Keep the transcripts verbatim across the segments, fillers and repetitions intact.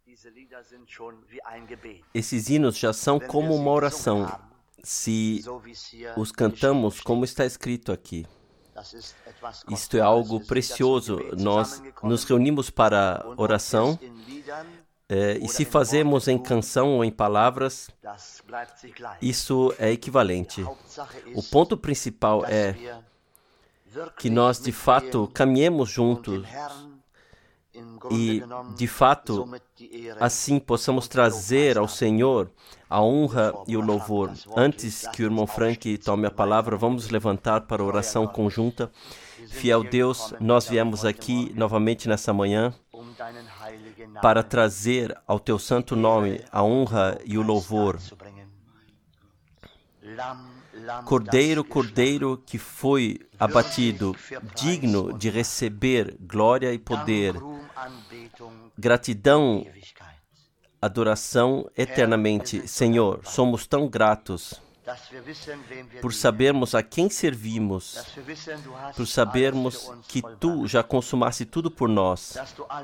Esses hinos já são como uma oração, se os cantamos como está escrito aqui. Isto é algo precioso. Nós nos reunimos para oração, é, e se fazemos em canção ou em palavras, isso é equivalente. O ponto principal é que nós, de fato, caminhemos juntos e, de fato, assim possamos trazer ao Senhor a honra e o louvor. Antes que o irmão Frank tome a palavra, vamos levantar para a oração conjunta. Fiel Deus, nós viemos aqui novamente nessa manhã para trazer ao Teu santo nome a honra e o louvor. Cordeiro, Cordeiro que foi abatido, digno de receber glória e poder, gratidão, adoração eternamente. Senhor, somos tão gratos por sabermos a quem servimos, por sabermos que Tu já consumaste tudo por nós,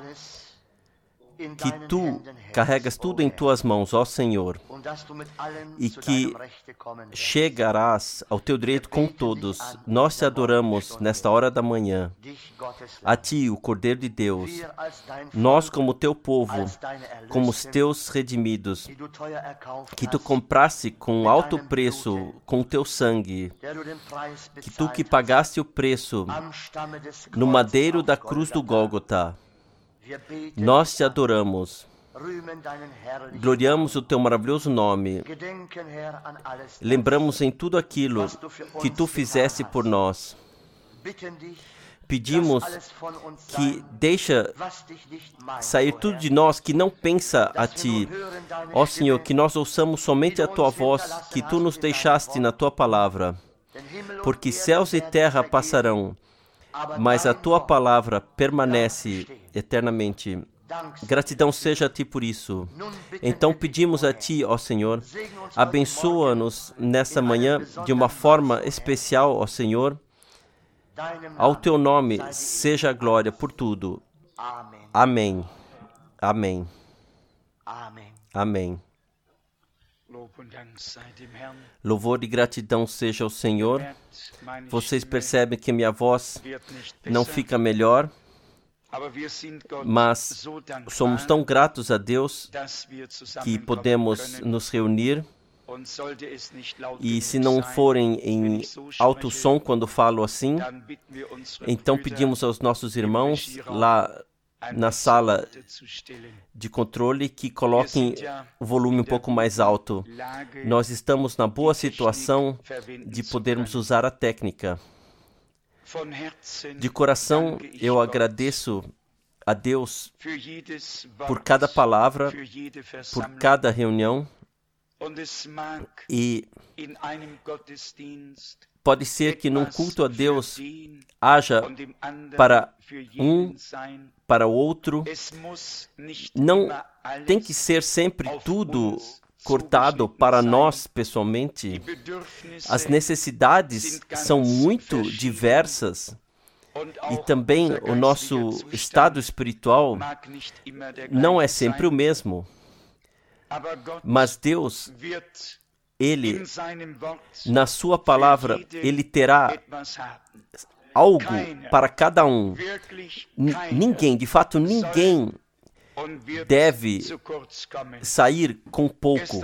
que Tu carregas tudo em Tuas mãos, ó Senhor, e que chegarás ao Teu direito com todos. Nós Te adoramos nesta hora da manhã. A Ti, o Cordeiro de Deus, nós como Teu povo, como os Teus redimidos, que Tu compraste com alto preço, com o Teu sangue, que Tu que pagaste o preço no madeiro da cruz do Gólgota. Nós Te adoramos, gloriamos o Teu maravilhoso nome, lembramos em tudo aquilo que Tu fizeste por nós. Pedimos que deixa sair tudo de nós que não pensa a Ti. Ó Senhor, que nós ouçamos somente a Tua voz, que Tu nos deixaste na Tua palavra, porque céus e terra passarão, mas a Tua palavra permanece eternamente. Gratidão seja a Ti por isso. Então pedimos a Ti, ó Senhor, abençoa-nos nessa manhã de uma forma especial, ó Senhor. Ao Teu nome seja a glória por tudo. Amém. Amém. Amém. Louvor e gratidão seja ao Senhor. Vocês percebem que minha voz não fica melhor, mas somos tão gratos a Deus que podemos nos reunir. E se não forem em alto som quando falo assim, então pedimos aos nossos irmãos lá na sala de controle que coloquem o volume um pouco mais alto. Nós estamos na boa situação de podermos usar a técnica. De coração, eu agradeço a Deus por cada palavra, por cada reunião. E pode ser que num culto a Deus haja para um, para o outro. Não tem que ser sempre tudo cortado para nós pessoalmente. As necessidades são muito diversas e também o nosso estado espiritual não é sempre o mesmo. Mas Deus, Ele, na Sua palavra, Ele terá algo para cada um. N- ninguém, de fato, ninguém deve sair com pouco.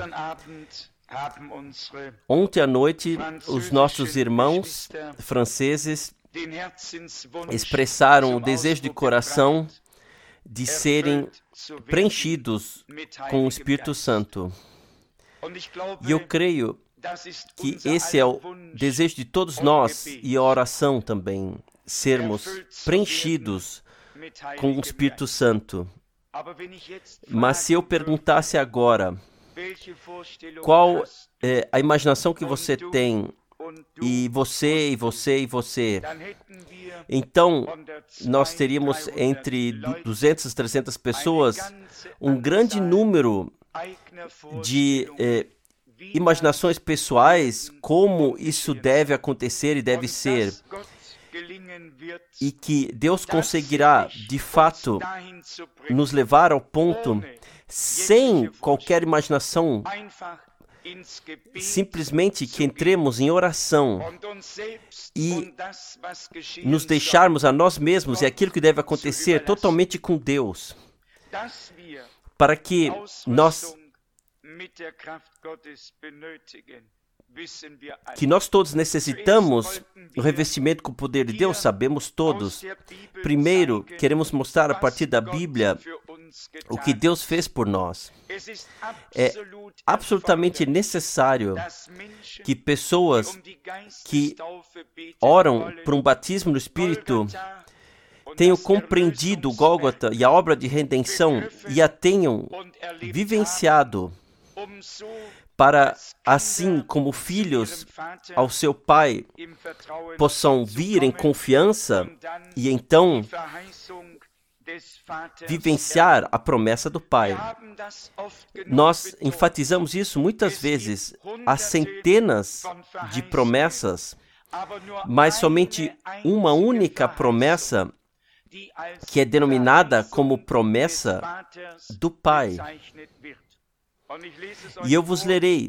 Ontem à noite, os nossos irmãos franceses expressaram o desejo de coração de serem preenchidos com o Espírito Santo. E eu creio que esse é o desejo de todos nós e a oração também, sermos preenchidos com o Espírito Santo. Mas se eu perguntasse agora, qual é a imaginação que você tem, e você, e você, e você, então nós teríamos entre duzentas, trezentas pessoas um grande número de eh, imaginações pessoais, como isso deve acontecer e deve ser, e que Deus conseguirá, de fato, nos levar ao ponto sem qualquer imaginação, simplesmente que entremos em oração e nos deixarmos a nós mesmos e aquilo que deve acontecer totalmente com Deus, para que nós que nós todos necessitamos o revestimento com o poder de Deus, sabemos todos. Primeiro, queremos mostrar a partir da Bíblia o que Deus fez por nós. É absolutamente necessário que pessoas que oram por um batismo no Espírito tenham compreendido o Gólgota e a obra de redenção e a tenham vivenciado, para, assim como filhos ao seu pai, possam vir em confiança e então vivenciar a promessa do Pai. Nós enfatizamos isso muitas vezes. Há centenas de promessas, mas somente uma única promessa que é denominada como promessa do Pai. E eu vos lerei.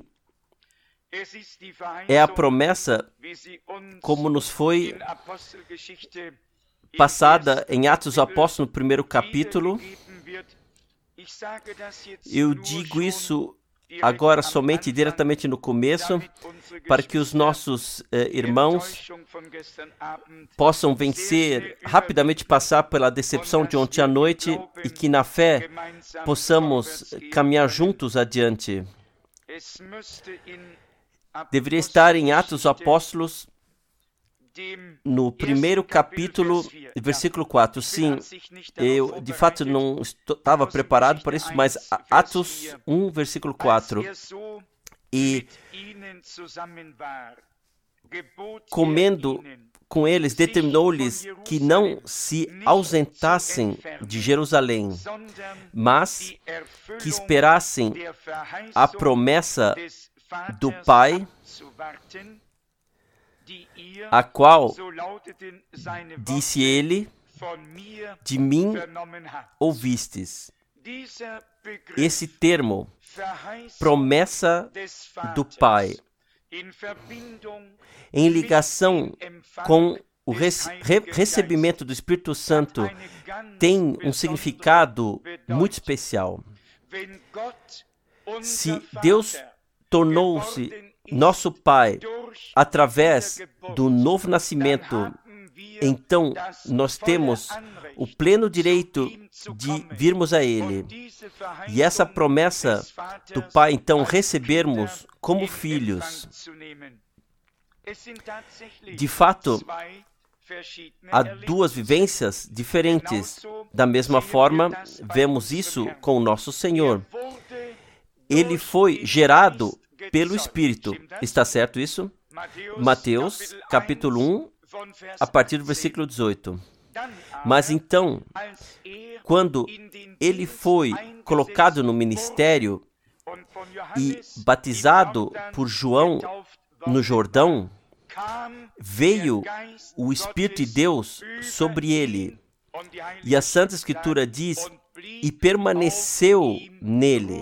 É a promessa como nos foi passada em Atos dos Apóstolos, no primeiro capítulo. Eu digo isso agora somente diretamente no começo, para que os nossos eh, irmãos possam vencer, rapidamente passar pela decepção de ontem à noite e que na fé possamos caminhar juntos adiante. Deveria estar em Atos dos Apóstolos, no primeiro capítulo, versículo quatro. Sim, eu de fato não estava preparado para isso, mas Atos um, versículo quatro. E comendo com eles, determinou-lhes que não se ausentassem de Jerusalém, mas que esperassem a promessa do Pai, a qual, disse ele, de mim ouvistes. Esse termo, promessa do Pai, em ligação com o rece- recebimento do Espírito Santo, tem um significado muito especial. Se Deus tornou-se nosso Pai através do novo nascimento, então nós temos o pleno direito de virmos a Ele. E essa promessa do Pai, então, recebermos como filhos. De fato, há duas vivências diferentes. Da mesma forma, vemos isso com o nosso Senhor. Ele foi gerado pelo Espírito. Está certo isso? Mateus, capítulo um, a partir do versículo dezoito. Mas então, quando ele foi colocado no ministério e batizado por João no Jordão, veio o Espírito de Deus sobre ele. E a Santa Escritura diz, e permaneceu nele.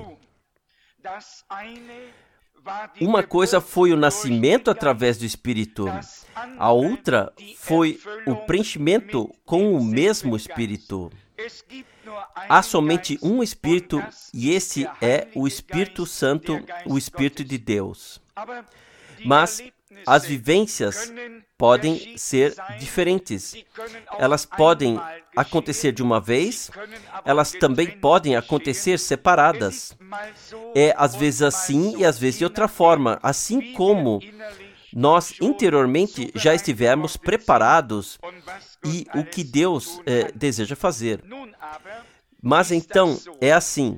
Uma coisa foi o nascimento através do Espírito, a outra foi o preenchimento com o mesmo Espírito. Há somente um Espírito e esse é o Espírito Santo, o Espírito de Deus. Mas as vivências podem ser diferentes. Elas podem acontecer de uma vez, elas também podem acontecer separadas. É às vezes assim e às vezes de outra forma, assim como nós interiormente já estivemos preparados e o que Deus eh, deseja fazer. Mas então, é assim.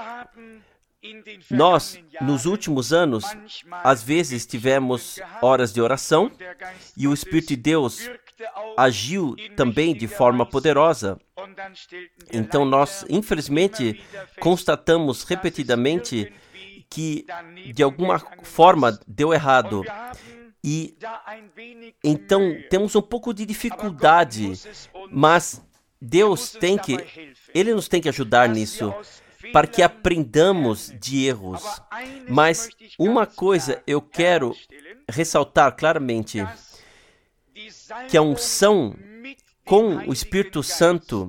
Nós, nos últimos anos, às vezes tivemos horas de oração e o Espírito de Deus agiu também de forma poderosa. Então nós, infelizmente, constatamos repetidamente que de alguma forma deu errado. E então temos um pouco de dificuldade, mas Deus tem que, Ele nos tem que ajudar nisso. para que aprendamos de erros. Mas uma coisa eu quero ressaltar claramente, que a unção com o Espírito Santo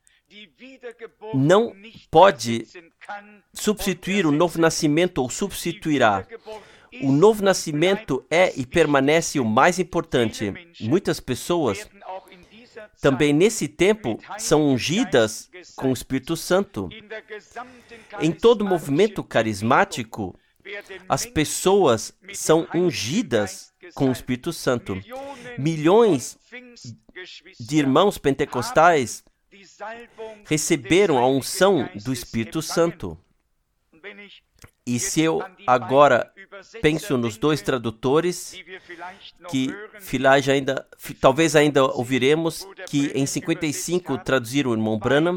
não pode substituir o novo nascimento ou substituirá. O novo nascimento é e permanece o mais importante. Muitas pessoas também nesse tempo são ungidas com o Espírito Santo. Em todo o movimento carismático, as pessoas são ungidas com o Espírito Santo. Milhões de irmãos pentecostais receberam a unção do Espírito Santo. E se eu agora penso nos dois tradutores, que Filage ainda, talvez ainda ouviremos, que em cinquenta e cinco traduziram o irmão Branham,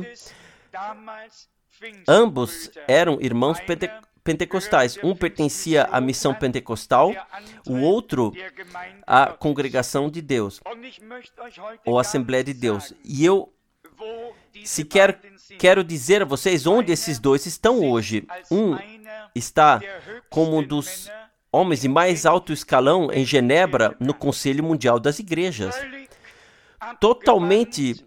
ambos eram irmãos pente pentecostais. Um pertencia à missão pentecostal, o outro à congregação de Deus, ou Assembleia de Deus. E eu Se quer, quero dizer a vocês onde esses dois estão hoje. Um está como um dos homens de mais alto escalão em Genebra, no Conselho Mundial das Igrejas. Totalmente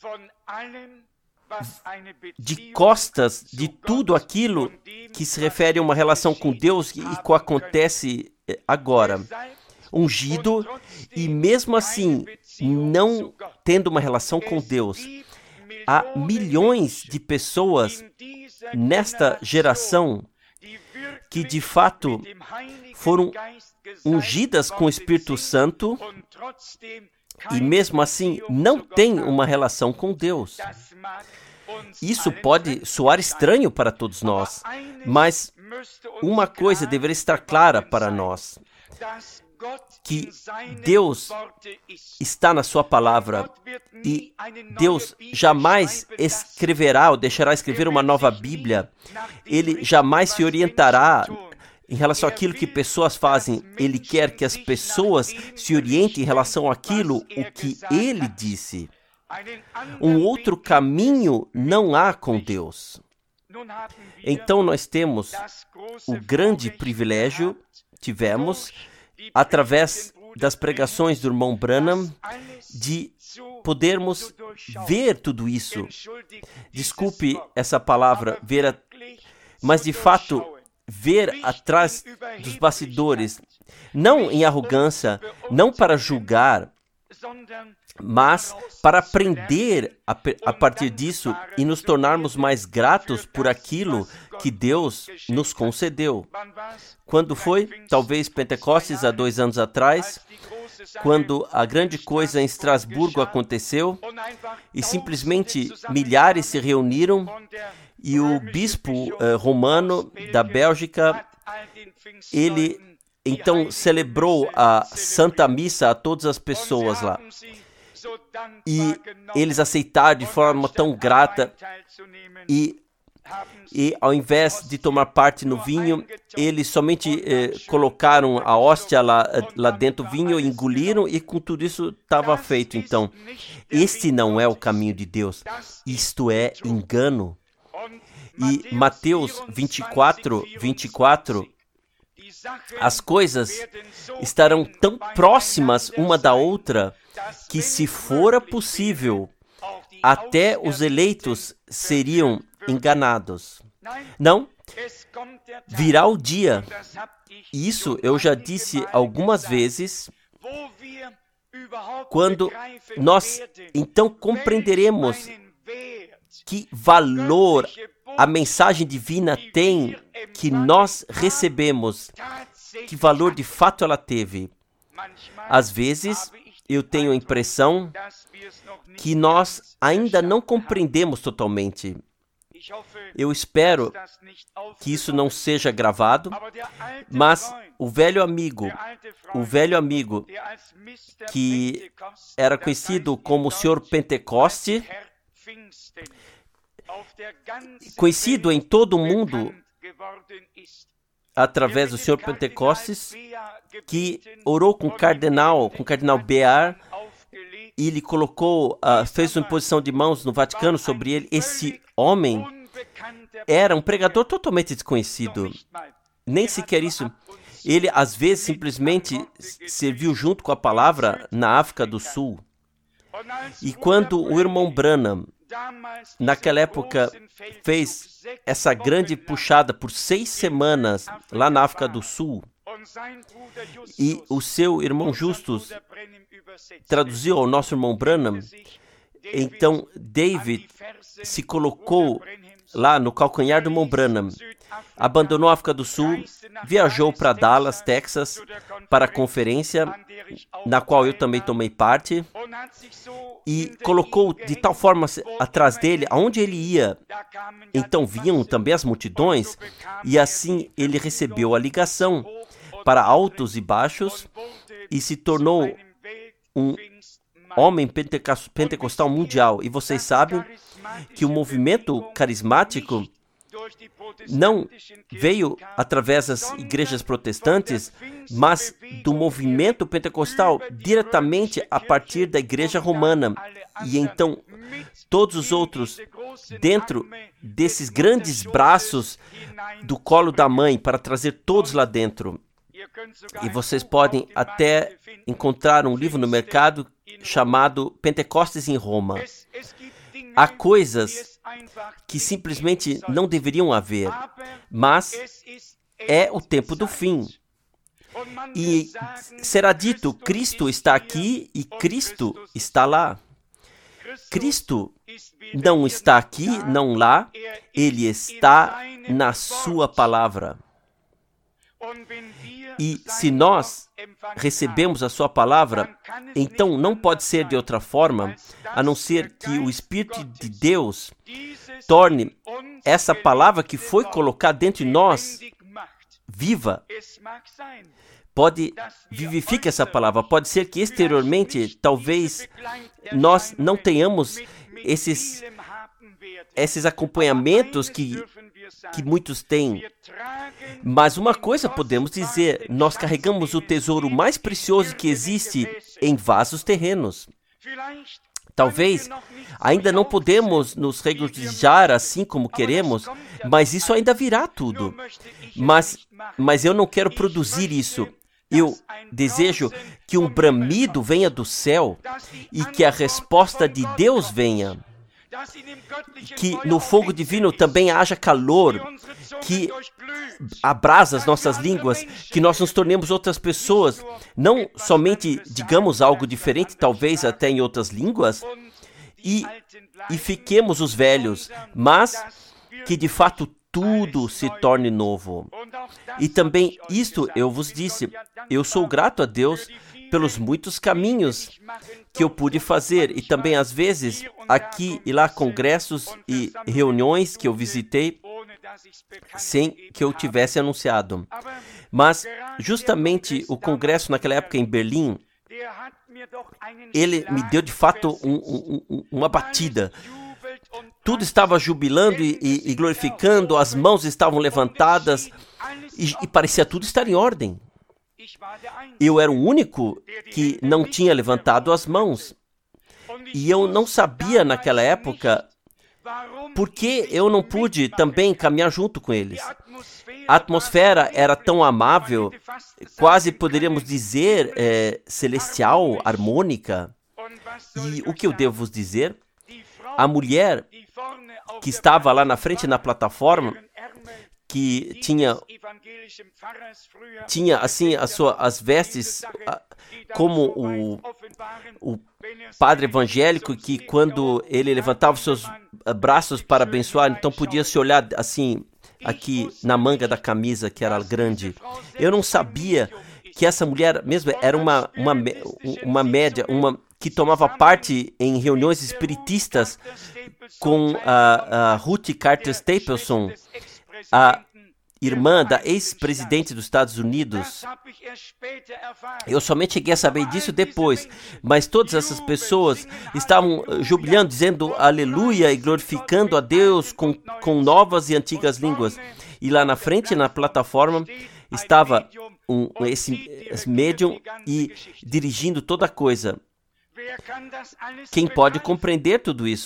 de costas de tudo aquilo que se refere a uma relação com Deus e que acontece agora. Ungido e mesmo assim não tendo uma relação com Deus. Há milhões de pessoas nesta geração que de fato foram ungidas com o Espírito Santo e mesmo assim não têm uma relação com Deus. Isso pode soar estranho para todos nós, mas uma coisa deveria estar clara para nós, que Deus está na sua palavra e Deus jamais escreverá ou deixará escrever uma nova Bíblia. Ele jamais se orientará em relação àquilo que pessoas fazem. Ele quer que as pessoas se orientem em relação àquilo o que Ele disse. Um outro caminho não há com Deus. Então nós temos o grande privilégio, tivemos, através das pregações do irmão Branham, de podermos ver tudo isso. Desculpe essa palavra, ver, a, mas de fato, ver atrás dos bastidores, não em arrogância, não para julgar, mas para aprender a, a partir disso e nos tornarmos mais gratos por aquilo que Deus nos concedeu. Quando foi? Talvez Pentecostes, há dois anos atrás, quando a grande coisa em Estrasburgo aconteceu e simplesmente milhares se reuniram e o bispo uh, romano da Bélgica, ele então celebrou a Santa Missa a todas as pessoas lá. E eles aceitaram de forma tão grata e, e ao invés de tomar parte no vinho, eles somente eh, colocaram a hóstia lá, lá dentro do vinho, engoliram e com tudo isso estava feito. Então, este não é o caminho de Deus, isto é engano. E Mateus vinte e quatro, vinte e quatro, as coisas estarão tão próximas uma da outra que, se fora possível, até os eleitos seriam enganados. Não, virá o dia, isso eu já disse algumas vezes, quando nós então compreenderemos que valor a mensagem divina tem, que nós recebemos, que valor de fato ela teve. Às vezes, eu tenho a impressão que nós ainda não compreendemos totalmente. Eu espero que isso não seja gravado, mas o velho amigo, o velho amigo que era conhecido como o senhor Pentecoste, conhecido em todo o mundo através do senhor Pentecostes, que orou com o cardeal, com o cardeal Bear, e ele colocou, uh, fez uma imposição de mãos no Vaticano sobre ele. Esse homem era um pregador totalmente desconhecido. Nem sequer isso. Ele, às vezes, simplesmente serviu junto com a palavra na África do Sul. E quando o irmão Branham, naquela época, fez essa grande puxada por seis semanas lá na África do Sul, e o seu irmão Justus traduziu ao nosso irmão Branham, então David se colocou lá no calcanhar do irmão Branham, abandonou a África do Sul, viajou para Dallas, Texas, para a conferência, na qual eu também tomei parte, e colocou de tal forma atrás dele, aonde ele ia. Então vinham também as multidões, e assim ele recebeu a ligação para altos e baixos, e se tornou um homem pentecostal mundial. E vocês sabem que o movimento carismático não veio através das igrejas protestantes, mas do movimento pentecostal diretamente a partir da igreja romana. E então todos os outros dentro desses grandes braços do colo da mãe para trazer todos lá dentro. E vocês podem até encontrar um livro no mercado chamado Pentecostes em Roma. Há coisas que simplesmente não deveriam haver, mas é o tempo do fim. E será dito, Cristo está aqui e Cristo está lá. Cristo não está aqui, não lá, Ele está na sua palavra. E se nós recebemos a sua palavra, então não pode ser de outra forma, a não ser que o Espírito de Deus torne essa palavra que foi colocada dentro de nós viva. Pode, vivifique essa palavra. Pode ser que exteriormente, talvez, nós não tenhamos esses, esses acompanhamentos que, que muitos têm. Mas uma coisa podemos dizer, nós carregamos o tesouro mais precioso que existe em vasos terrenos. Talvez ainda não podemos nos regozijar assim como queremos, mas isso ainda virá tudo. Mas, mas eu não quero produzir isso. Eu desejo que um bramido venha do céu e que a resposta de Deus venha. Que no fogo divino também haja calor, que abrasa as nossas línguas, que nós nos tornemos outras pessoas, não somente digamos algo diferente, talvez até em outras línguas, e, e fiquemos os velhos, mas que de fato tudo se torne novo. E também isto eu vos disse, eu sou grato a Deus pelos muitos caminhos que eu pude fazer, e também às vezes aqui e lá congressos e reuniões que eu visitei sem que eu tivesse anunciado. Mas justamente o congresso naquela época em Berlim, ele me deu de fato um, um, um, uma batida. Tudo estava jubilando e, e, e glorificando, as mãos estavam levantadas e, e parecia tudo estar em ordem. Eu era o único que não tinha levantado as mãos. E eu não sabia naquela época por que eu não pude também caminhar junto com eles. A atmosfera era tão amável, quase poderíamos dizer é, celestial, harmônica. E o que eu devo vos dizer? A mulher que estava lá na frente na plataforma, que tinha, tinha assim as, suas, as vestes como o, o padre evangélico, que quando ele levantava os seus braços para abençoar, então podia se olhar assim, aqui na manga da camisa, que era grande. Eu não sabia que essa mulher mesmo era uma, uma, uma média, uma que tomava parte em reuniões espiritistas com a, a Ruth Carter Stapleton, a irmã da ex-presidente dos Estados Unidos. Eu somente cheguei a saber disso depois, mas todas essas pessoas estavam jubilando, dizendo aleluia e glorificando a Deus com, com novas e antigas línguas. E lá na frente, na plataforma, estava um, esse, esse médium e dirigindo toda a coisa. Quem pode compreender tudo isso?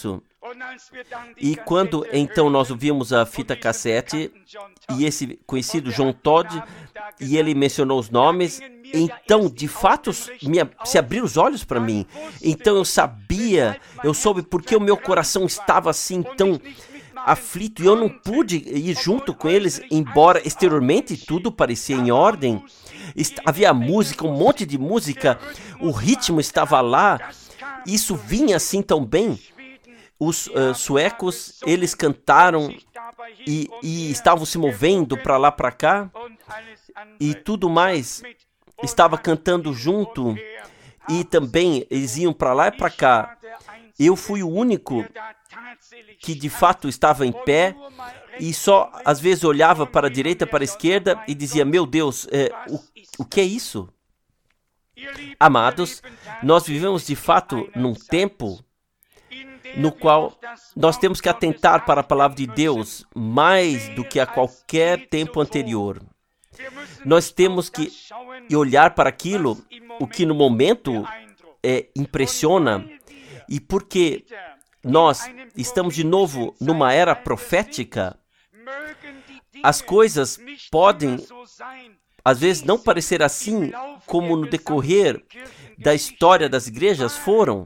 E quando então nós ouvimos a fita cassete e esse conhecido John Todd, e ele mencionou os nomes, então de fato me, se abriram os olhos para mim. Então eu sabia, eu soube porque o meu coração estava assim tão aflito e eu não pude ir junto com eles, embora exteriormente tudo parecia em ordem. Havia música, um monte de música, o ritmo estava lá, isso vinha assim tão bem. Os uh, suecos, eles cantaram e, e estavam se movendo para lá, para cá, e tudo mais estava cantando junto, e também eles iam para lá e para cá. Eu fui o único que de fato estava em pé e só às vezes olhava para a direita, para a esquerda e dizia, meu Deus, é, o, o que é isso? Amados, nós vivemos de fato num tempo no qual nós temos que atentar para a palavra de Deus mais do que a qualquer tempo anterior. Nós temos que olhar para aquilo, o que no momento é, impressiona, e porque nós estamos de novo numa era profética, as coisas podem, às vezes, não parecer assim como no decorrer da história das igrejas foram.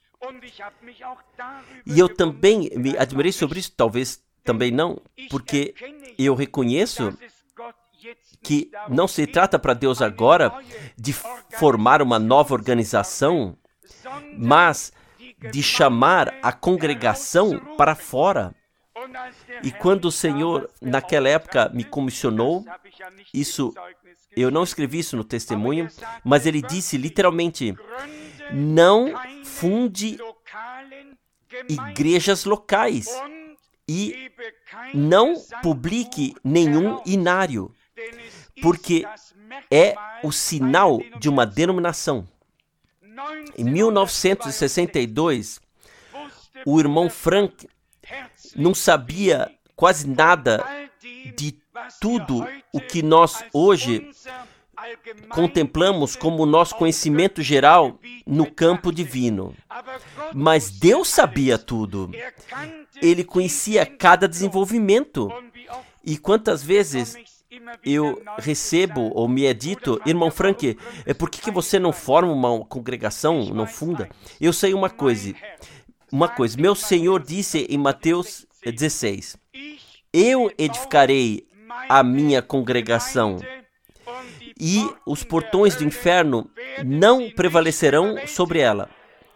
E eu também me admirei sobre isso, talvez também não, porque eu reconheço que não se trata para Deus agora de formar uma nova organização, mas de chamar a congregação para fora. E quando o Senhor, naquela época, me comissionou, isso, eu não escrevi isso no testemunho, mas ele disse literalmente, não funde igrejas locais e não publique nenhum inário, porque é o sinal de uma denominação. Em mil novecentos e sessenta e dois, o irmão Frank não sabia quase nada de tudo o que nós hoje contemplamos como nosso conhecimento geral no campo divino. Mas Deus sabia tudo. Ele conhecia cada desenvolvimento. E quantas vezes eu recebo ou me é dito, irmão Frank, por que, que você não forma uma congregação, não funda? Eu sei uma coisa, uma coisa, meu Senhor disse em Mateus dezesseis, eu edificarei a minha congregação e os portões do inferno não prevalecerão sobre ela.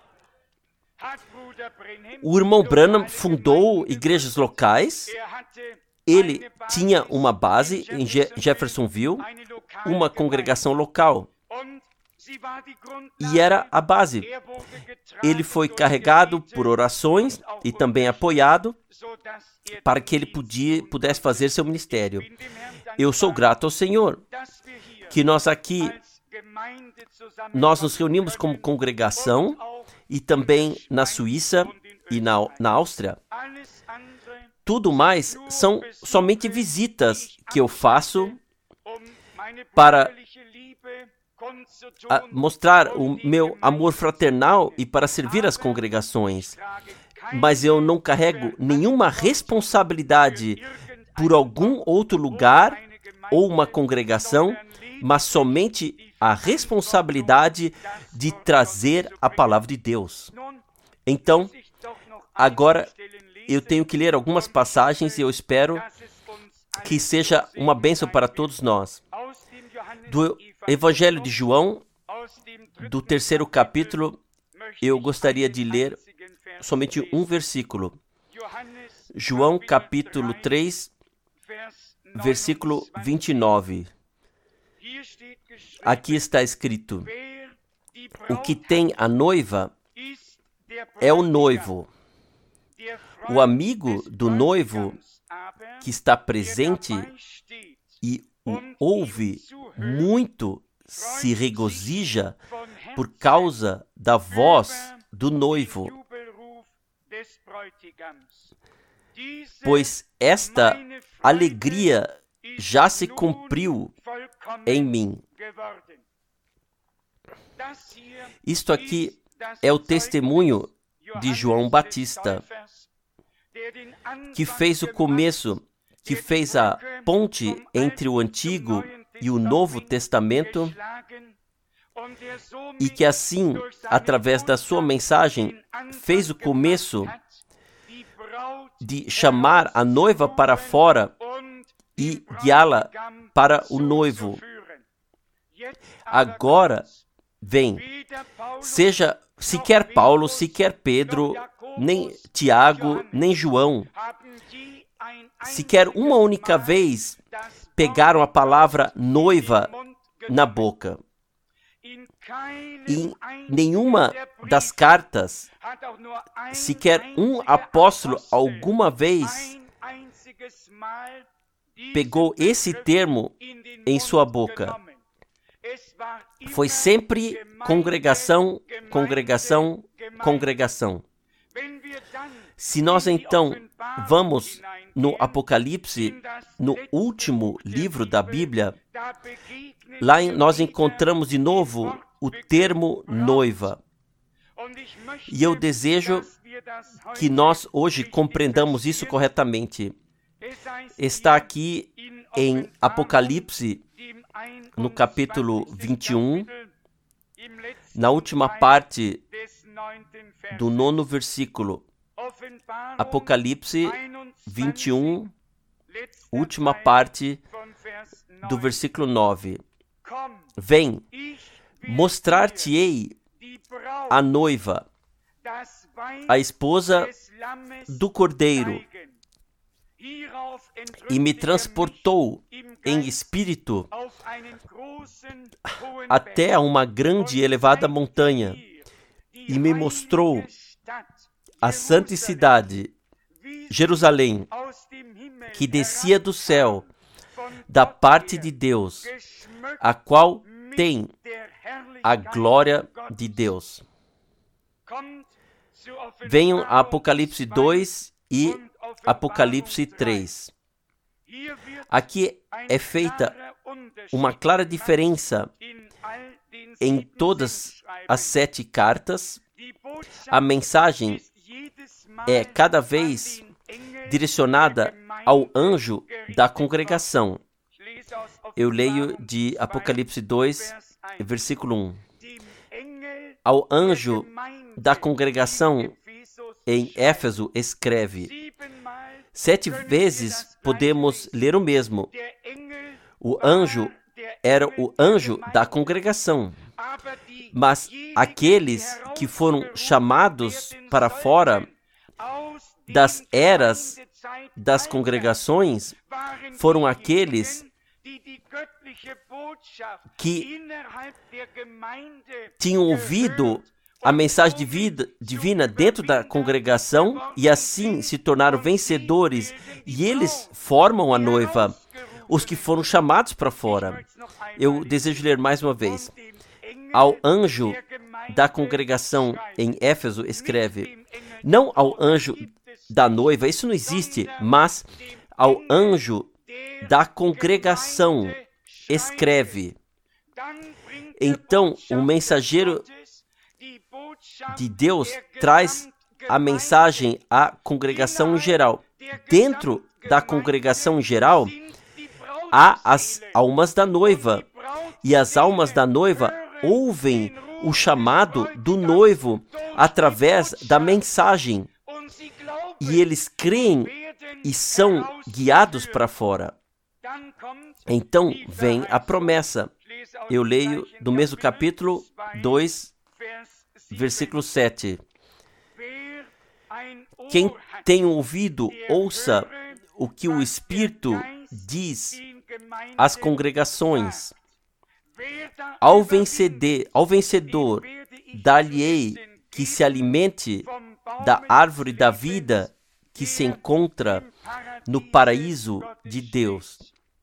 O irmão Branham fundou igrejas locais. Ele tinha uma base em Je- Jeffersonville, uma congregação local. E era a base. Ele foi carregado por orações e também apoiado para que ele podia, pudesse fazer seu ministério. Eu sou grato ao Senhor que nós aqui, nós nos reunimos como congregação e também na Suíça e na, na Áustria. Tudo mais são somente visitas que eu faço para a, mostrar o meu amor fraternal e para servir as congregações. Mas eu não carrego nenhuma responsabilidade por algum outro lugar ou uma congregação, mas somente a responsabilidade de trazer a palavra de Deus. Então, agora eu tenho que ler algumas passagens e eu espero que seja uma bênção para todos nós. Do Evangelho de João, do terceiro capítulo, eu gostaria de ler somente um versículo. João capítulo três, versículo vinte e nove. Aqui está escrito: o que tem a noiva é o noivo. O amigo do noivo que está presente e o ouve muito se regozija por causa da voz do noivo. Pois esta alegria já se cumpriu em mim. Isto aqui é o testemunho de João Batista. que fez o começo, que fez a ponte entre o Antigo e o Novo Testamento, e que assim, através da sua mensagem, fez o começo de chamar a noiva para fora e guiá-la para o noivo. Agora, vem, seja sequer Paulo, sequer Pedro, nem Tiago, nem João, sequer uma única vez pegaram a palavra noiva na boca. Em nenhuma das cartas, sequer um apóstolo alguma vez pegou esse termo em sua boca. Foi sempre congregação, congregação, congregação. Se nós então vamos no Apocalipse, no último livro da Bíblia, lá nós encontramos de novo o termo noiva. E eu desejo que nós hoje compreendamos isso corretamente. Está aqui em Apocalipse, no capítulo vinte e um, na última parte do nono versículo. Apocalipse vinte e um, última parte do versículo nove. Vem, mostrar-te-ei a noiva, a esposa do Cordeiro. E me transportou em espírito até a uma grande e elevada montanha, e me mostrou a santa cidade, Jerusalém, que descia do céu, da parte de Deus, a qual tem a glória de Deus. Venham a Apocalipse dois e Apocalipse três. Aqui é feita uma clara diferença em todas as sete cartas. A mensagem é cada vez direcionada ao anjo da congregação. Eu leio de Apocalipse dois, versículo um. Ao anjo da congregação em Éfeso escreve. Sete vezes podemos ler o mesmo. O anjo era o anjo da congregação. Mas aqueles que foram chamados para fora das eras das congregações foram aqueles que tinham ouvido a mensagem de vida, divina dentro da congregação e assim se tornaram vencedores, e eles formam a noiva, os que foram chamados para fora. Eu desejo ler mais uma vez. Ao anjo da congregação em Éfeso escreve, não ao anjo da noiva, isso não existe, mas ao anjo da congregação escreve. Então, o mensageiro de Deus traz a mensagem à congregação em geral. Dentro da congregação em geral, há as almas da noiva, e as almas da noiva ouvem o chamado do noivo através da mensagem, e eles creem e são guiados para fora. Então vem a promessa. Eu leio do mesmo capítulo dois, versículo sete. Quem tem ouvido, ouça o que o Espírito diz às congregações. Ao vencedor, ao vencedor dar-lhe-ei que se alimente da árvore da vida que se encontra no paraíso de Deus.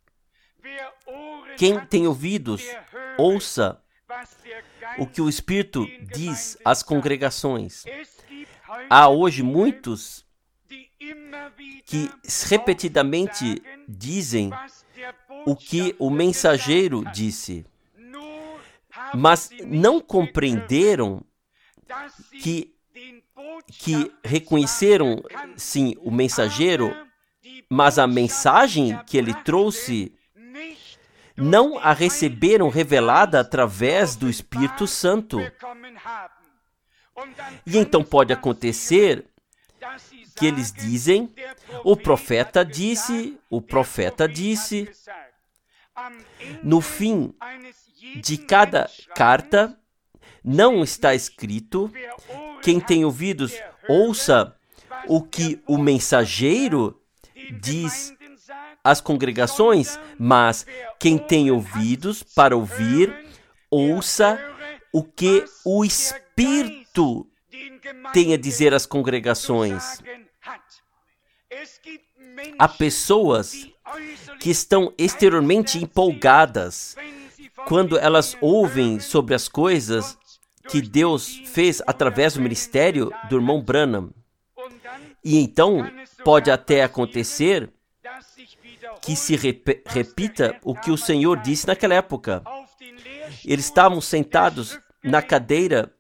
Quem tem ouvidos, ouça o que o Espírito diz às congregações. Há hoje muitos que repetidamente dizem o que o mensageiro disse, mas não compreenderam que que reconheceram, sim, o mensageiro, mas a mensagem que ele trouxe não a receberam revelada através do Espírito Santo. E então pode acontecer que eles dizem, o profeta disse, o profeta disse. No fim de cada carta não está escrito, quem tem ouvidos, ouça o que o mensageiro diz às congregações, mas quem tem ouvidos para ouvir, ouça o que o Espírito tem a dizer às congregações. Há pessoas que estão exteriormente empolgadas quando elas ouvem sobre as coisas que Deus fez através do ministério do irmão Branham. E então pode até acontecer que se rep- repita o que o Senhor disse naquela época. Eles estavam sentados na cadeira,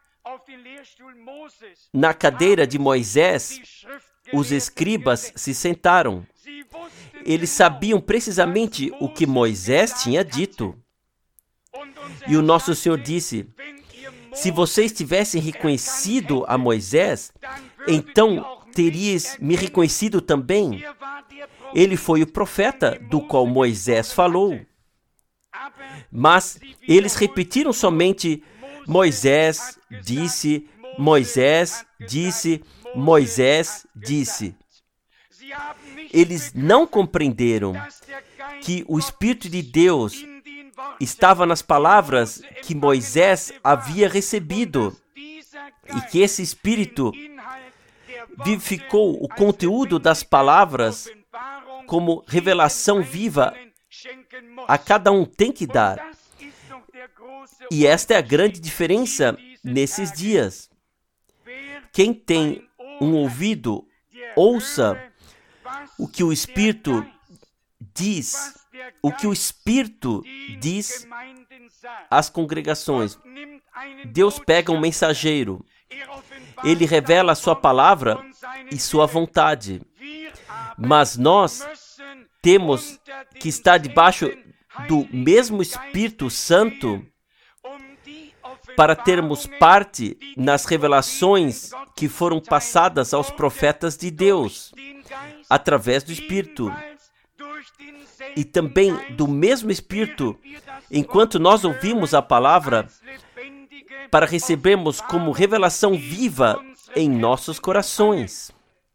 na cadeira de Moisés, os escribas se sentaram. Eles sabiam precisamente o que Moisés tinha dito. E o nosso Senhor disse, se vocês tivessem reconhecido a Moisés, então terias me reconhecido também. Ele foi o profeta do qual Moisés falou. Mas eles repetiram somente, Moisés disse, Moisés disse, Moisés disse. Eles não compreenderam que o Espírito de Deus estava nas palavras que Moisés havia recebido e que esse Espírito vivificou o conteúdo das palavras como revelação viva a cada um tem que dar. E esta é a grande diferença nesses dias. Quem tem um ouvido, ouça o que o Espírito diz, o que o Espírito diz às congregações. Deus pega um mensageiro, ele revela a sua palavra e sua vontade, mas nós temos que estar debaixo do mesmo Espírito Santo para termos parte nas revelações que foram passadas aos profetas de Deus, através do Espírito. E também do mesmo Espírito, enquanto nós ouvimos a palavra, para recebermos como revelação viva em nossos corações.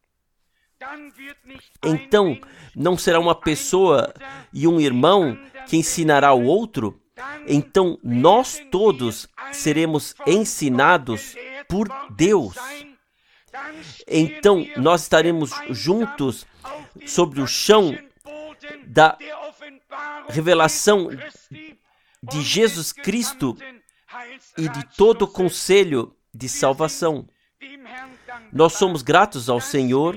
Então, não será uma pessoa e um irmão que ensinará o outro, então nós todos seremos ensinados por Deus. Então nós estaremos juntos sobre o chão da revelação de Jesus Cristo e de todo o conselho de salvação. Nós somos gratos ao Senhor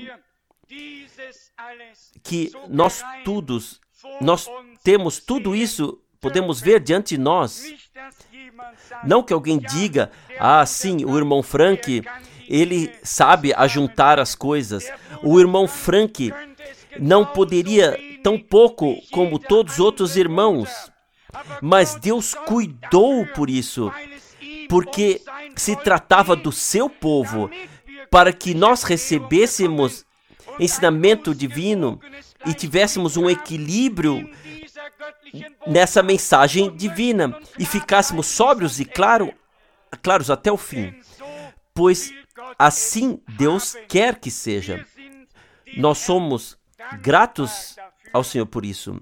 que nós todos, nós temos tudo isso, podemos ver diante de nós. Não que alguém diga, ah, sim, o irmão Frank, ele sabe ajuntar as coisas. O irmão Frank não poderia tão pouco como todos os outros irmãos. Mas Deus cuidou por isso, porque se tratava do seu povo, para que nós recebêssemos ensinamento divino e tivéssemos um equilíbrio nessa mensagem divina e ficássemos sóbrios e claro, claros até o fim, pois assim Deus quer que seja. Nós somos gratos ao Senhor por isso.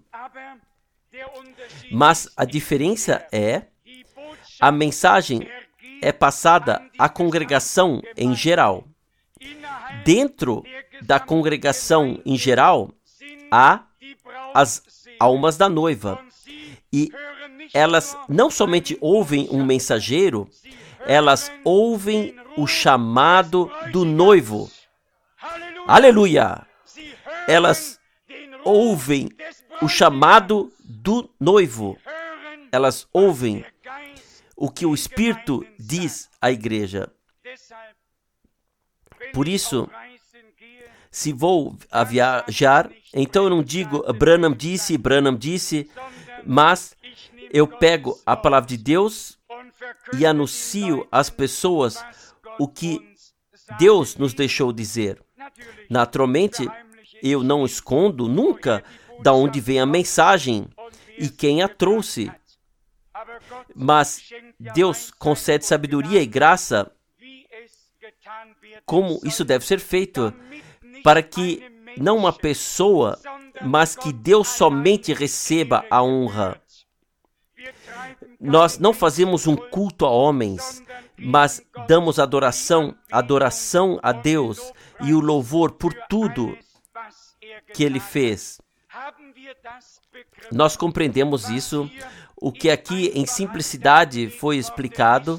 Mas a diferença é, a mensagem é passada à congregação em geral. Dentro da congregação em geral, há as almas da noiva. E elas não somente ouvem um mensageiro, elas ouvem o chamado do noivo. Aleluia! Elas ouvem o chamado do noivo. Elas ouvem o que o Espírito diz à igreja. Por isso, se vou a viajar, então eu não digo Branham disse, Branham disse, mas eu pego a palavra de Deus e anuncio às pessoas o que Deus nos deixou dizer. Naturalmente, eu não escondo nunca de onde vem a mensagem e quem a trouxe. Mas Deus concede sabedoria e graça como isso deve ser feito, para que não uma pessoa, mas que Deus somente receba a honra. Nós não fazemos um culto a homens, mas damos adoração, adoração a Deus e o louvor por tudo que Ele fez. Nós compreendemos isso, o que aqui em simplicidade foi explicado.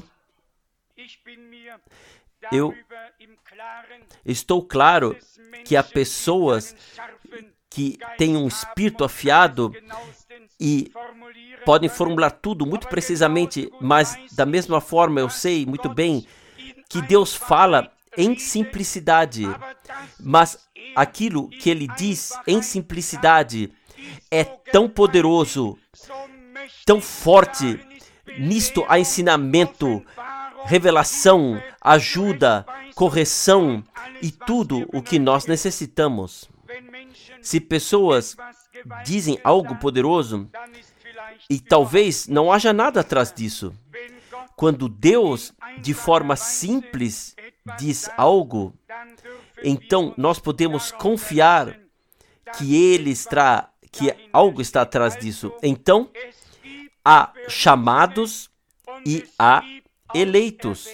Eu estou claro que há pessoas que têm um espírito afiado e podem formular tudo muito precisamente, mas da mesma forma eu sei muito bem que Deus fala em simplicidade, mas aquilo que Ele diz em simplicidade é tão poderoso, tão forte. Nisto há ensinamento, revelação, ajuda, correção e tudo o que nós necessitamos. Se pessoas dizem algo poderoso, e talvez não haja nada atrás disso. Quando Deus, de forma simples, diz algo, então nós podemos confiar que Ele está, que algo está atrás disso. Então, há chamados e há eleitos.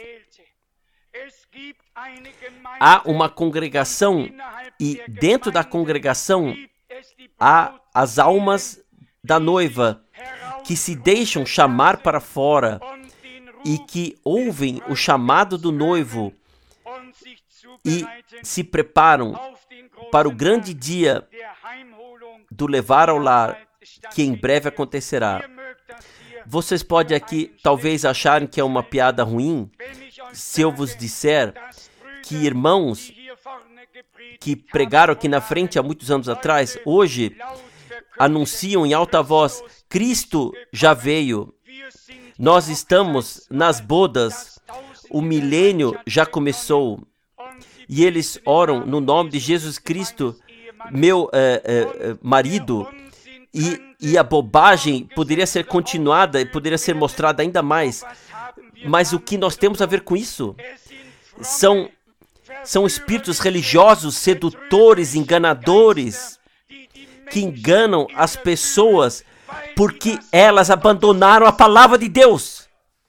Há uma congregação e dentro da congregação há as almas da noiva que se deixam chamar para fora e que ouvem o chamado do noivo e se preparam para o grande dia do levar ao lar, que em breve acontecerá. Vocês podem aqui talvez acharem que é uma piada ruim se eu vos disser que irmãos que pregaram aqui na frente há muitos anos atrás, hoje anunciam em alta voz: Cristo já veio, nós estamos nas bodas, o milênio já começou. E eles oram no nome de Jesus Cristo, meu eh, eh, marido, e, e a bobagem poderia ser continuada e poderia ser mostrada ainda mais. Mas o que nós temos a ver com isso? São, são espíritos religiosos, sedutores, enganadores, que enganam as pessoas porque elas abandonaram a palavra de Deus.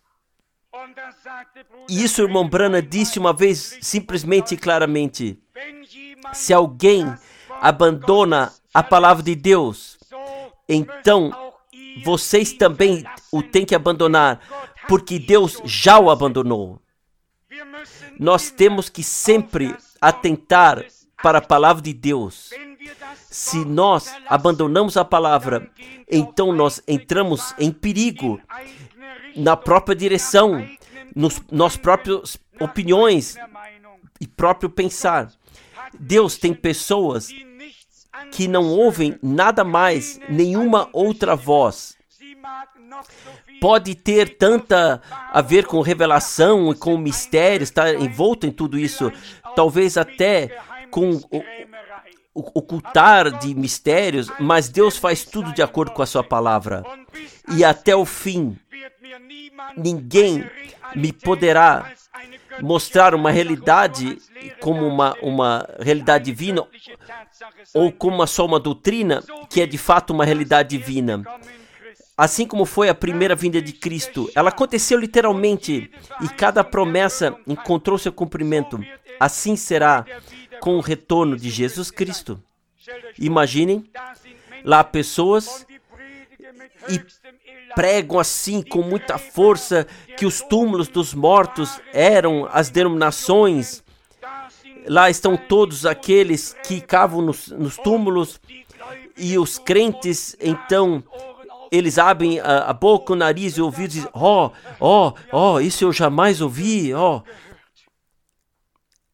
E isso o irmão Branham disse uma vez simplesmente e claramente: se alguém abandona a palavra de Deus, então vocês também o têm que abandonar, porque Deus já o abandonou. Nós temos que sempre atentar para a palavra de Deus. Se nós abandonamos a palavra, então nós entramos em perigo na própria direção, nos nas próprias opiniões e próprio pensar. Deus tem pessoas que não ouvem nada mais, nenhuma outra voz. Pode ter tanta a ver com revelação e com mistério, estar envolto em tudo isso, talvez até com o, o, ocultar de mistérios, mas Deus faz tudo de acordo com a sua palavra. E até o fim, ninguém me poderá mostrar uma realidade como uma, uma realidade divina ou como uma só uma doutrina que é de fato uma realidade divina. Assim como foi a primeira vinda de Cristo, ela aconteceu literalmente e cada promessa encontrou seu cumprimento. Assim será com o retorno de Jesus Cristo. Imaginem, lá há pessoas e pregam assim com muita força que os túmulos dos mortos eram as denominações. Lá estão todos aqueles que cavam nos, nos túmulos e os crentes, então, eles abrem a, a boca, o nariz e o ouvido e dizem: ó, ó, ó, isso eu jamais ouvi, ó.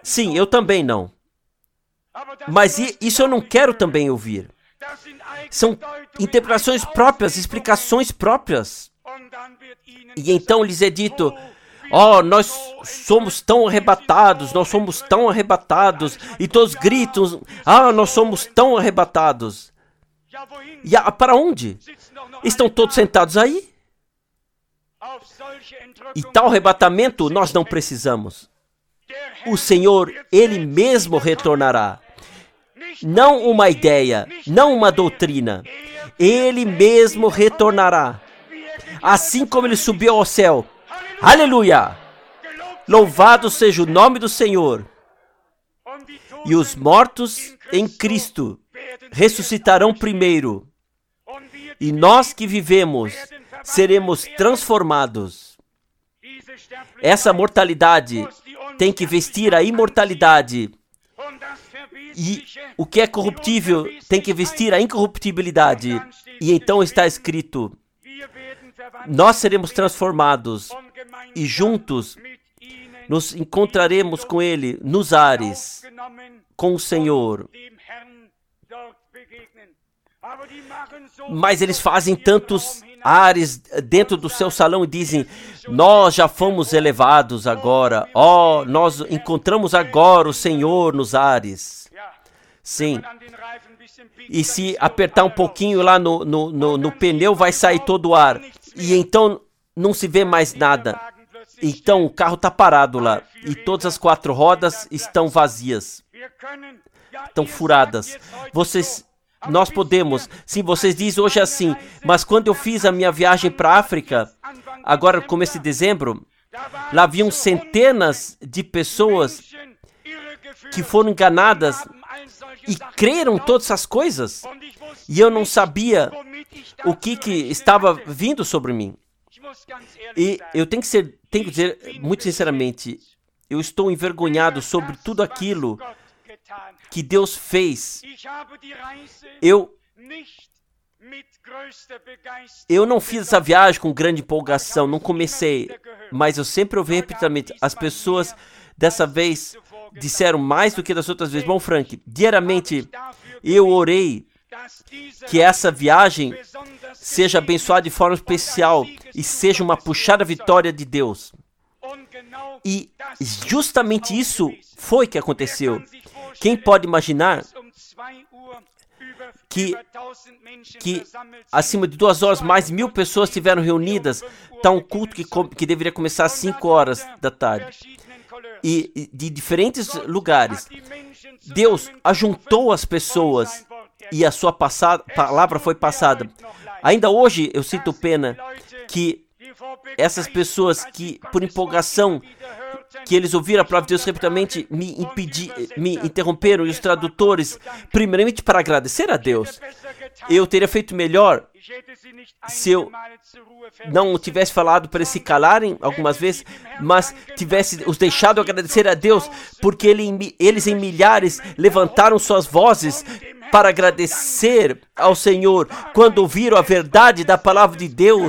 Sim, eu também não. Mas isso eu não quero também ouvir. São interpretações próprias, explicações próprias. E então lhes é dito, ó, oh, nós somos tão arrebatados, nós somos tão arrebatados. E todos gritam, ah, nós somos tão arrebatados. E a, para onde? Estão todos sentados aí? E tal arrebatamento nós não precisamos. O Senhor, Ele mesmo retornará. Não uma ideia, não uma doutrina. Ele mesmo retornará. Assim como Ele subiu ao céu. Aleluia! Louvado seja o nome do Senhor. E os mortos em Cristo ressuscitarão primeiro. E nós que vivemos seremos transformados. Essa mortalidade tem que vestir a imortalidade. E o que é corruptível tem que vestir a incorruptibilidade. E então está escrito, nós seremos transformados e juntos nos encontraremos com Ele nos ares, com o Senhor. Mas eles fazem tantos ares dentro do seu salão e dizem, nós já fomos elevados agora, ó, oh, nós encontramos agora o Senhor nos ares. Sim. E se apertar um pouquinho lá no, no, no, no pneu, vai sair todo o ar. E então não se vê mais nada. Então o carro está parado lá. E todas as quatro rodas estão vazias. Estão furadas. Vocês... Nós podemos, sim, vocês dizem hoje assim, mas quando eu fiz a minha viagem para a África, agora no começo de dezembro, lá haviam centenas de pessoas que foram enganadas e creram todas essas coisas. E eu não sabia o que, que estava vindo sobre mim. E eu tenho que, ser, tenho que dizer, muito sinceramente, eu estou envergonhado sobre tudo aquilo que Deus fez. Eu, eu não fiz essa viagem com grande empolgação, não comecei, mas eu sempre ouvi repetidamente, as pessoas dessa vez disseram mais do que das outras vezes. Bom, Frank, diariamente eu orei que essa viagem seja abençoada de forma especial e seja uma puxada vitória de Deus. E justamente isso foi que aconteceu. Quem pode imaginar que, que acima de duas horas, mais de mil pessoas estiveram reunidas? Está um culto que, que deveria começar às cinco horas da tarde. E, e de diferentes lugares. Deus ajuntou as pessoas e a sua passada, palavra foi passada. Ainda hoje eu sinto pena que essas pessoas que, por empolgação, que eles ouviram a palavra de Deus repetidamente, me, impedi, me interromperam, e os tradutores, primeiramente para agradecer a Deus. Eu teria feito melhor se eu não tivesse falado para eles se calarem algumas vezes, mas tivesse os deixado agradecer a Deus, porque ele, eles em milhares levantaram suas vozes para agradecer ao Senhor quando ouviram a verdade da palavra de Deus.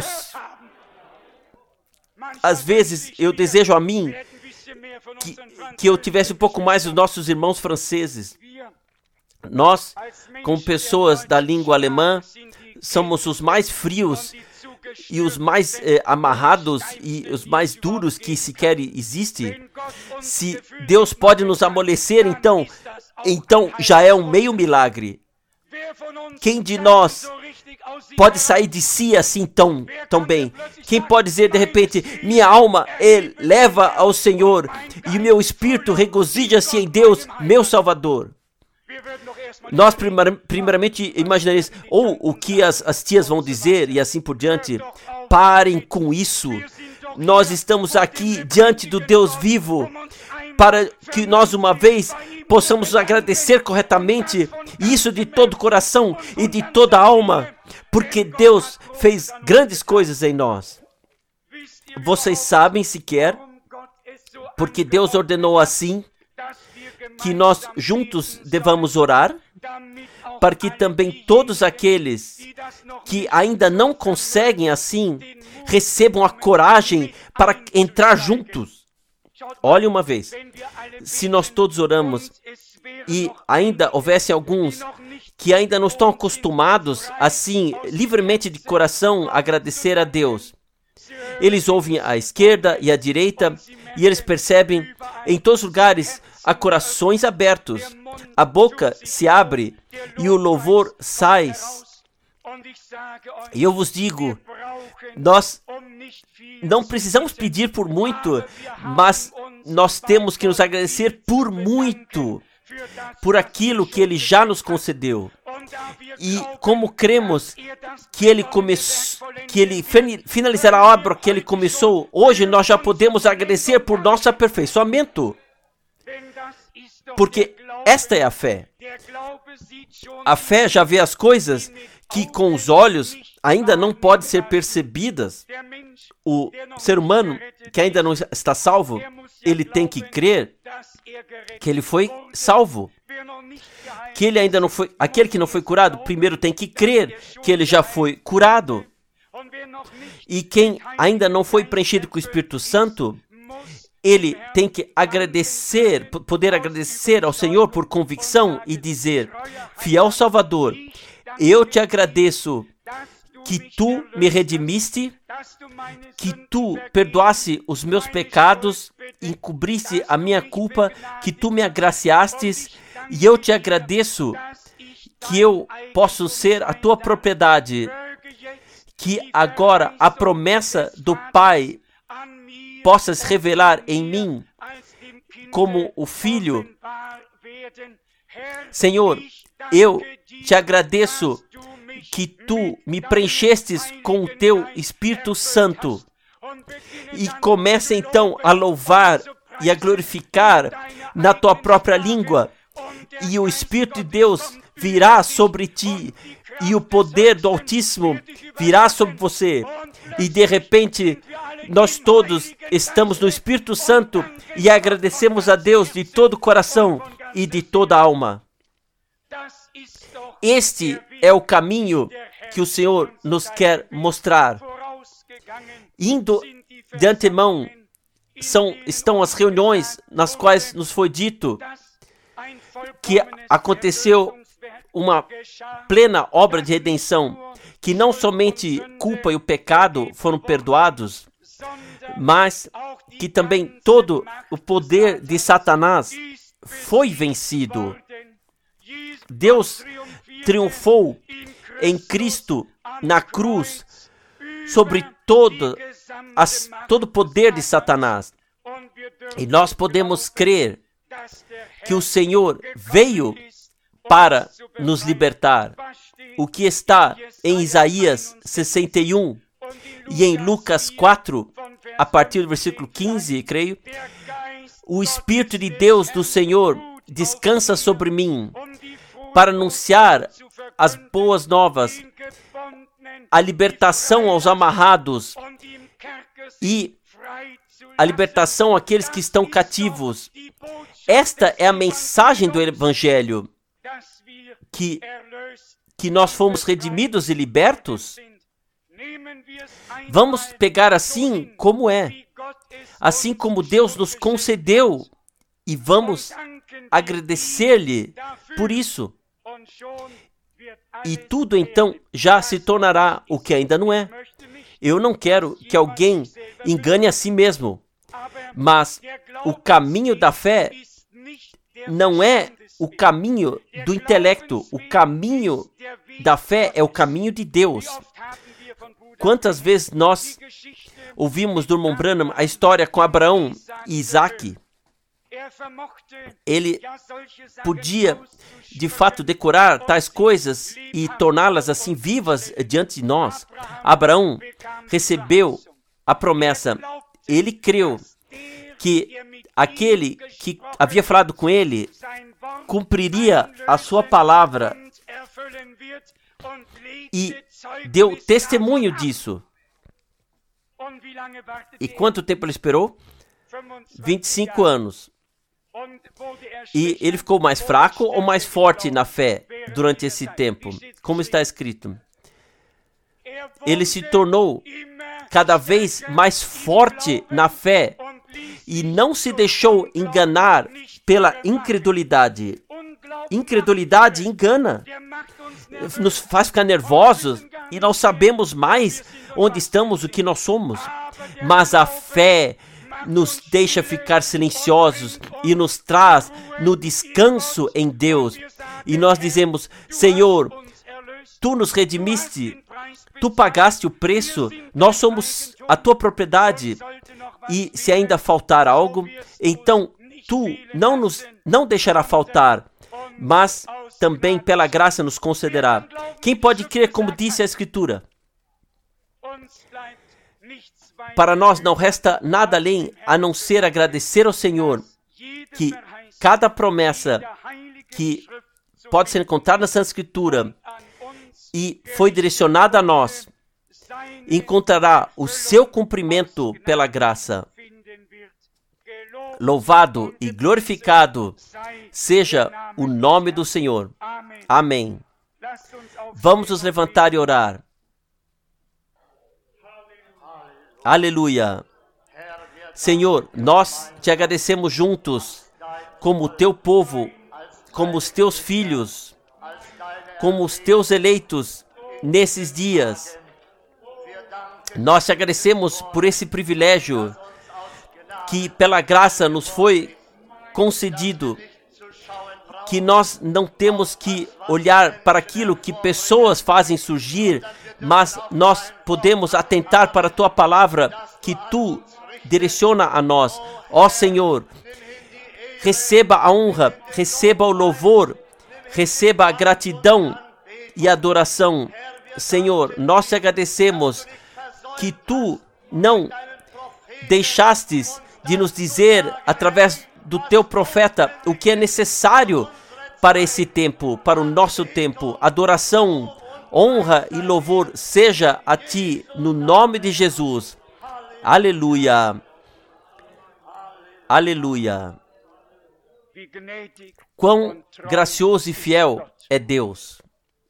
Às vezes eu desejo a mim que, que eu tivesse um pouco mais dos nossos irmãos franceses. Nós, como pessoas da língua alemã, somos os mais frios e os mais eh, amarrados e os mais duros que sequer existe. Se Deus pode nos amolecer, então, então já é um meio milagre. Quem de nós pode sair de si assim tão, tão bem? Quem pode dizer de repente, minha alma eleva ao Senhor e o meu espírito regozija-se em Deus, meu Salvador? Nós primeiramente imaginaremos, ou o que as, as tias vão dizer e assim por diante. Parem com isso. Nós estamos aqui diante do Deus vivo para que nós uma vez possamos agradecer corretamente, e isso de todo o coração e de toda a alma, porque Deus fez grandes coisas em nós. Vocês sabem sequer, porque Deus ordenou assim, que nós juntos devamos orar, para que também todos aqueles que ainda não conseguem assim, recebam a coragem para entrar juntos. Olhe uma vez, se nós todos oramos e ainda houvesse alguns que ainda não estão acostumados, assim, livremente de coração, agradecer a Deus. Eles ouvem à esquerda e à direita e eles percebem em todos os lugares há corações abertos. A boca se abre e o louvor sai. E eu vos digo, nós não precisamos pedir por muito, mas nós temos que nos agradecer por muito, por aquilo que Ele já nos concedeu. E como cremos que Ele começou, que Ele finalizará a obra que Ele começou, hoje nós já podemos agradecer por nosso aperfeiçoamento. Porque esta é a fé. A fé já vê as coisas que com os olhos ainda não podem ser percebidas. O ser humano que ainda não está salvo, ele tem que crer que ele foi salvo. Que ele ainda não foi, aquele que não foi curado, primeiro tem que crer que ele já foi curado. E quem ainda não foi preenchido com o Espírito Santo, ele tem que agradecer, poder agradecer ao Senhor por convicção e dizer: fiel Salvador, eu te agradeço que tu me redimiste, que tu perdoaste os meus pecados, encobriste a minha culpa, que tu me agraciastes, e eu te agradeço que eu posso ser a tua propriedade, que agora a promessa do Pai possa se revelar em mim como o Filho. Senhor, eu te agradeço que tu me preenchestes com o teu Espírito Santo. E comece então a louvar e a glorificar na tua própria língua. E o Espírito de Deus virá sobre ti. E o poder do Altíssimo virá sobre você. E de repente, nós todos estamos no Espírito Santo e agradecemos a Deus de todo o coração e de toda a alma. Este é o caminho que o Senhor nos quer mostrar. Indo de antemão, são, estão as reuniões nas quais nos foi dito que aconteceu uma plena obra de redenção, que não somente culpa e o pecado foram perdoados, mas que também todo o poder de Satanás foi vencido. Deus triunfou em Cristo na cruz sobre todo, as, todo o poder de Satanás. E nós podemos crer que o Senhor veio para nos libertar. O que está em Isaías sessenta e um e em Lucas quatro, a partir do versículo quinze, creio, o Espírito de Deus do Senhor descansa sobre mim para anunciar as boas novas, a libertação aos amarrados e a libertação àqueles que estão cativos. Esta é a mensagem do Evangelho, que, que nós fomos redimidos e libertos. Vamos pegar assim como é, assim como Deus nos concedeu, e vamos agradecer-lhe por isso. E tudo então já se tornará o que ainda não é. Eu não quero que alguém engane a si mesmo, mas o caminho da fé não é o caminho do intelecto. O caminho da fé é o caminho de Deus. Quantas vezes nós ouvimos do irmão Branham a história com Abraão e Isaac? Ele podia, de fato, decorar tais coisas e torná-las assim vivas diante de nós. Abraão recebeu a promessa. Ele creu que aquele que havia falado com ele cumpriria a sua palavra e deu testemunho disso. E quanto tempo ele esperou? vinte e cinco anos. E ele ficou mais fraco ou mais forte na fé durante esse tempo? Como está escrito? Ele se tornou cada vez mais forte na fé e não se deixou enganar pela incredulidade. Incredulidade engana, nos faz ficar nervosos e não sabemos mais onde estamos, o que nós somos. Mas a fé nos deixa ficar silenciosos e nos traz no descanso em Deus. E nós dizemos: Senhor, Tu nos redimiste, Tu pagaste o preço, nós somos a Tua propriedade. E se ainda faltar algo, então Tu não nos não deixará faltar, mas também pela graça nos concederá. Quem pode crer, como disse a Escritura? Para nós não resta nada além a não ser agradecer ao Senhor que cada promessa que pode ser encontrada na Santa Escritura e foi direcionada a nós, encontrará o seu cumprimento pela graça. Louvado e glorificado seja o nome do Senhor. Amém. Vamos nos levantar e orar. Aleluia. Senhor, nós te agradecemos juntos, como o teu povo, como os teus filhos, como os teus eleitos nesses dias. Nós te agradecemos por esse privilégio que pela graça nos foi concedido, que nós não temos que olhar para aquilo que pessoas fazem surgir, mas nós podemos atentar para a Tua palavra que Tu direciona a nós. Ó Senhor, receba a honra, receba o louvor, receba a gratidão e adoração. Senhor, nós te agradecemos que Tu não deixastes de nos dizer, através do Teu profeta, o que é necessário para esse tempo, para o nosso tempo. Adoração, honra e louvor seja a Ti, no nome de Jesus. Aleluia. Aleluia. Quão gracioso e fiel é Deus.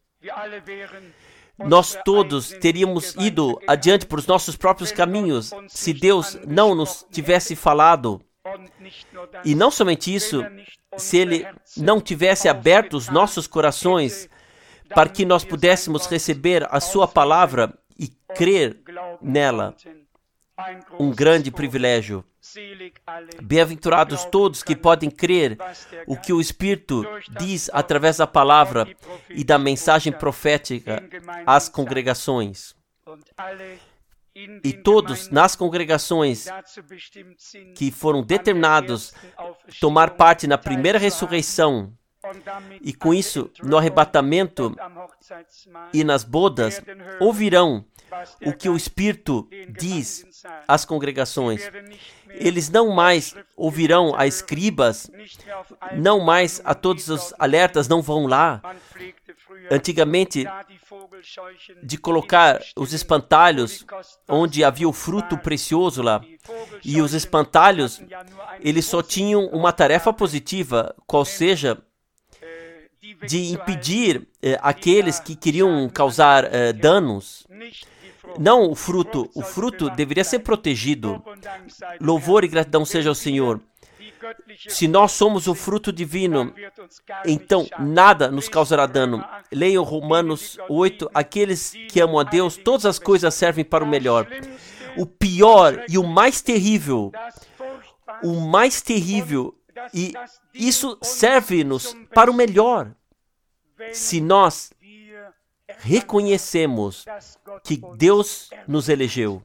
Nós todos teríamos ido adiante por os nossos próprios caminhos se Deus não nos tivesse falado. E não somente isso, se Ele não tivesse aberto os nossos corações para que nós pudéssemos receber a Sua palavra e crer nela. Um grande privilégio. Bem-aventurados todos que podem crer o que o Espírito diz através da palavra e da mensagem profética às congregações. E todos nas congregações que foram determinados a tomar parte na primeira ressurreição, e com isso, no arrebatamento e nas bodas, ouvirão o que o Espírito diz às congregações. Eles não mais ouvirão a escribas, não mais a todos os alertas, não vão lá. Antigamente, de colocar os espantalhos onde havia o fruto precioso lá. E os espantalhos, eles só tinham uma tarefa positiva, qual seja de impedir eh, aqueles que queriam causar eh, danos. Não o fruto. O fruto deveria ser protegido. Louvor e gratidão seja ao Senhor. Se nós somos o fruto divino, então nada nos causará dano. Leiam Romanos oito. Aqueles que amam a Deus, todas as coisas servem para o melhor. O pior e o mais terrível, o mais terrível, e isso serve-nos para o melhor. Se nós reconhecemos que Deus nos elegeu.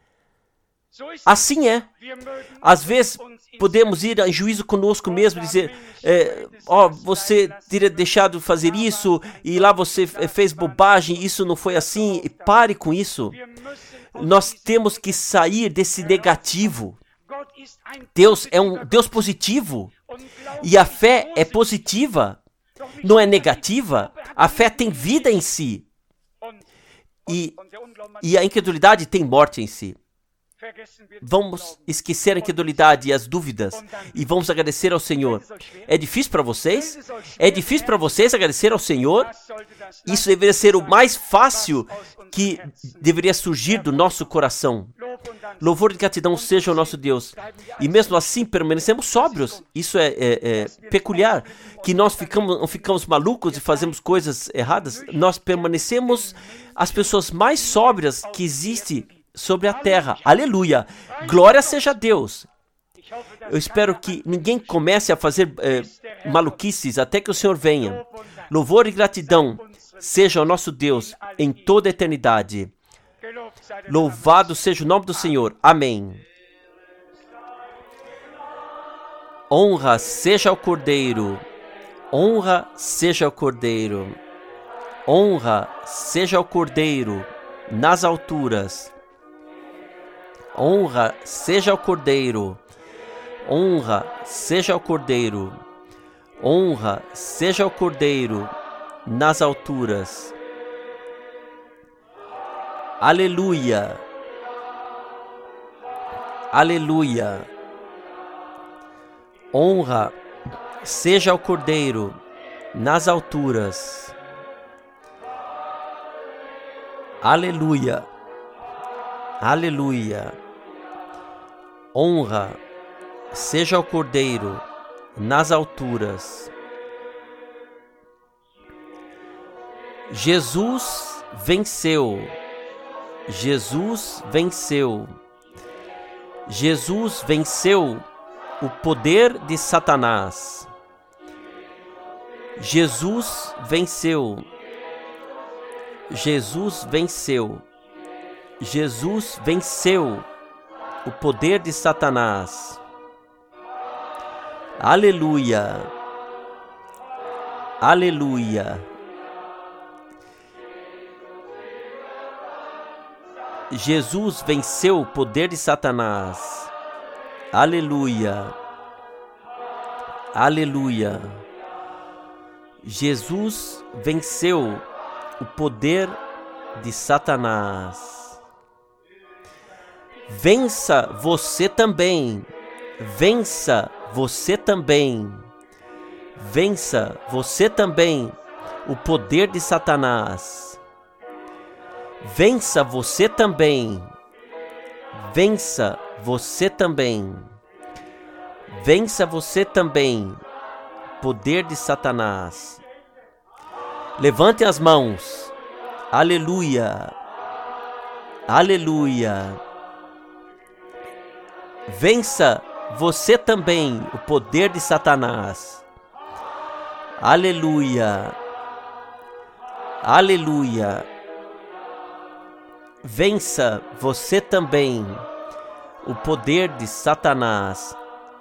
Assim é. Às vezes podemos ir em juízo conosco mesmo e dizer, é, ó, você teria deixado de fazer isso, e lá você fez bobagem, isso não foi assim, e pare com isso. Nós temos que sair desse negativo. Deus é um Deus positivo, e a fé é positiva, não é negativa. A fé tem vida em si, e, e a incredulidade tem morte em si. Vamos esquecer a incredulidade e as dúvidas e vamos agradecer ao Senhor. É difícil para vocês? É difícil para vocês agradecer ao Senhor? Isso deveria ser o mais fácil que deveria surgir do nosso coração. Louvor e gratidão seja o nosso Deus. E mesmo assim permanecemos sóbrios. Isso é, é, é peculiar. Que nós ficamos, não ficamos malucos e fazemos coisas erradas. Nós permanecemos as pessoas mais sóbrias que existem sobre a terra. Aleluia! Glória seja a Deus. Eu espero que ninguém comece a fazer é, maluquices até que o Senhor venha. Louvor e gratidão seja o nosso Deus em toda a eternidade. Louvado seja o nome do Senhor. Amém. Honra seja ao Cordeiro. Honra seja ao Cordeiro. Honra seja ao Cordeiro nas alturas. Honra seja ao Cordeiro. Honra seja ao Cordeiro. Honra seja ao Cordeiro nas alturas. Aleluia. Aleluia. Honra seja ao Cordeiro nas alturas. Aleluia. Aleluia. Honra seja ao Cordeiro nas alturas. Jesus venceu. Jesus venceu. Jesus venceu o poder de Satanás. Jesus venceu. Jesus venceu. Jesus venceu o poder de Satanás. Aleluia. Aleluia. Jesus venceu o poder de Satanás. Aleluia. Aleluia. Jesus venceu o poder de Satanás. Vença você também. Vença você também. Vença você também o poder de Satanás. Vença você também. Vença você também. Vença você também. Poder de Satanás. Levantem as mãos. Aleluia. Aleluia. Vença você também o poder de Satanás. Aleluia. Aleluia. Vença você também o poder de Satanás.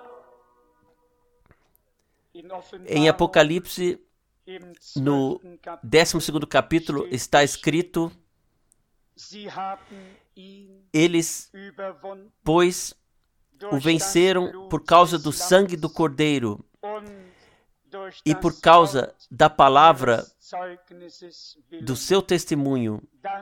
Em Apocalipse, no décimo segundo capítulo, está escrito: eles, pois, o venceram por causa do sangue do Cordeiro e por causa da palavra do seu testemunho.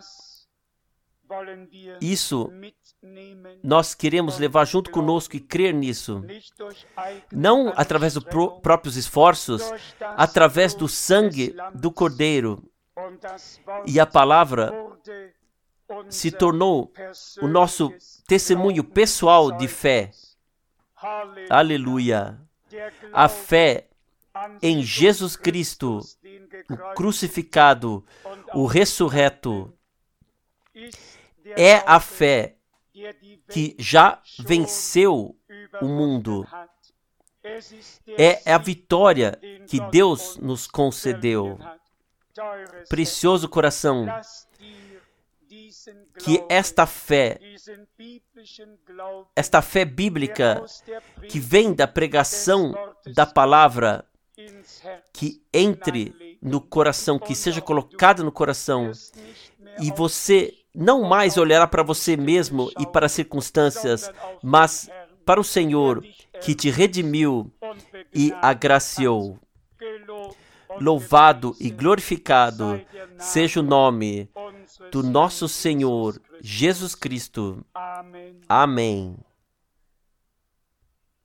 Isso nós queremos levar junto conosco e crer nisso. Não através dos pró- próprios esforços, através do sangue do Cordeiro. E a palavra se tornou o nosso testemunho pessoal de fé. Aleluia. A fé em Jesus Cristo, o crucificado, o ressurreto, é a fé que já venceu o mundo. É a vitória que Deus nos concedeu. Precioso coração, que esta fé, esta fé bíblica que vem da pregação da palavra, que entre no coração, que seja colocada no coração, e você não mais olhará para você mesmo e para as circunstâncias, mas para o Senhor que te redimiu e agraciou. Louvado e glorificado seja o nome do nosso Senhor Jesus Cristo. Amém.